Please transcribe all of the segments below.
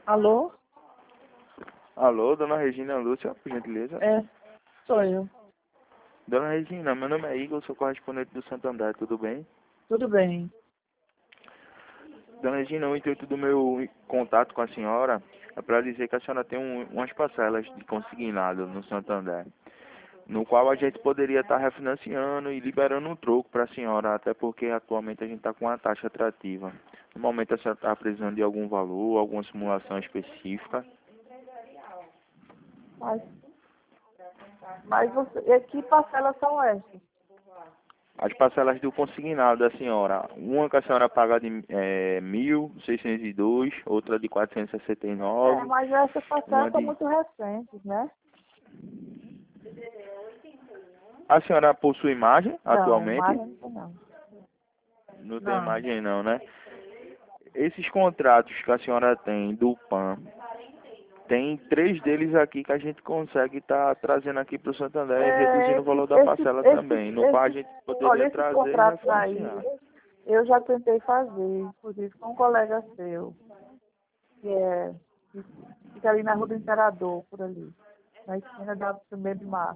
Alô? Alô, dona Regina Lúcia, por gentileza. É, sou eu. Dona Regina, meu nome é Igor, sou correspondente do Santander, tudo bem? Tudo bem. Dona Regina, o intuito do meu contato com a senhora é para dizer que a senhora tem umas parcelas de consignado no Santander, no qual a gente poderia estar refinanciando e liberando um troco para a senhora, até porque atualmente a gente está com uma taxa atrativa. No momento a senhora está precisando de algum valor, alguma simulação específica. Mas, mas você, que parcelas são essas? As parcelas do consignado da senhora, uma que a senhora paga de 1.602, outra de 469, Mas essas parcelas uma são de... muito recentes, né? A senhora possui imagem Não, atualmente? mais não. Não tem Não. imagem não, né? Esses contratos que a senhora tem do PAN, tem 3 deles aqui que a gente consegue estar trazendo aqui para o Santander e reduzindo o valor da parcela também, no qual a gente Olha, poderia esses trazer e contratos aí, refinanciar. eu já tentei fazer, inclusive com um colega seu, que fica ali na Rua do Imperador, por ali, na esquina da 1º de março.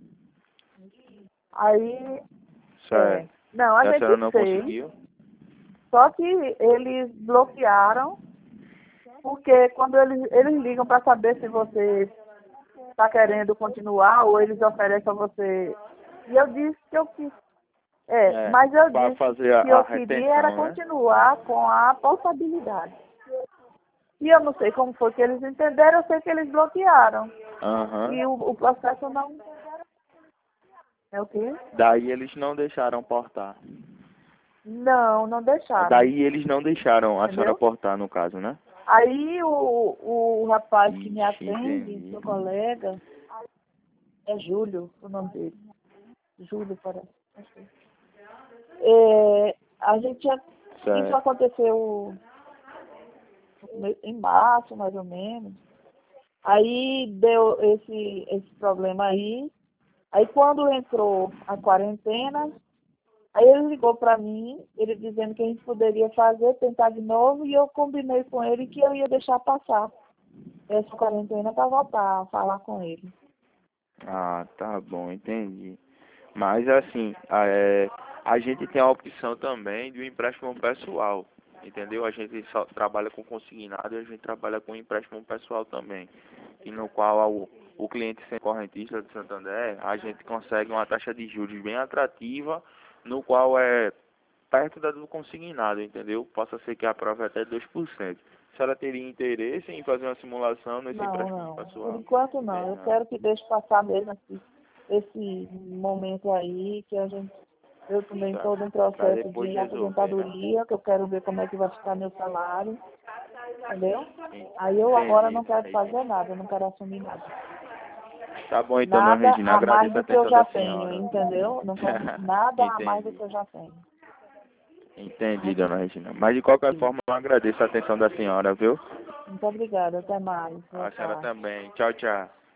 Aí, Certo. não, a E a gente senhora não fez, conseguiu? só que eles bloquearam, porque quando eles ligam para saber se você está querendo continuar ou eles oferecem a você. E eu disse que eu quis. Mas eu Para disse fazer que a eu queria era retenção, né? continuar com a portabilidade. E eu não sei como foi que eles entenderam, eu sei que eles bloquearam. Aham. E o processo não. É o quê? Daí eles não deixaram portar. Não deixaram. Daí eles não deixaram a senhora Entendeu? portar, no caso, né? Aí o rapaz que me Ixi, atende, entendi. seu colega, é Júlio, o nome dele. Júlio, parece. A gente já. Isso Certo. aconteceu em março, mais ou menos. Aí deu esse problema aí. Aí quando entrou a quarentena, aí ele ligou para mim, ele dizendo que a gente poderia fazer, tentar de novo, e eu combinei com ele que eu ia deixar passar essa quarentena para voltar a falar com ele. Ah, tá bom, entendi. Mas assim, a gente tem a opção também de um empréstimo pessoal, entendeu? A gente só trabalha com consignado e a gente trabalha com empréstimo pessoal também, e no qual o cliente sem correntista do Santander, a gente consegue uma taxa de juros bem atrativa, no qual é perto da do consignado, entendeu? Possa ser que aprove até 2%. A senhora teria interesse em fazer uma simulação nesse empréstimo Não. Por pessoal? enquanto Tem não. Eu não. quero que deixe passar mesmo esse momento aí, que eu também Tá. estou num Pra processo depois de resolver, né? aposentadoria, que eu quero ver como é que vai ficar meu salário, entendeu? Aí eu agora Entendi, não dona quero Regina. fazer nada, eu não quero assumir nada. Tá bom então, dona Nada Regina. a mais Agradeço a do que eu atenção já da tenho, senhora. entendeu? Não quero nada a mais do Entendi. que eu já tenho. Entendi, dona Regina. Mas de qualquer forma, eu agradeço a atenção da senhora, viu? Muito obrigada, até mais. Boa A senhora tarde. também. Tchau, tchau.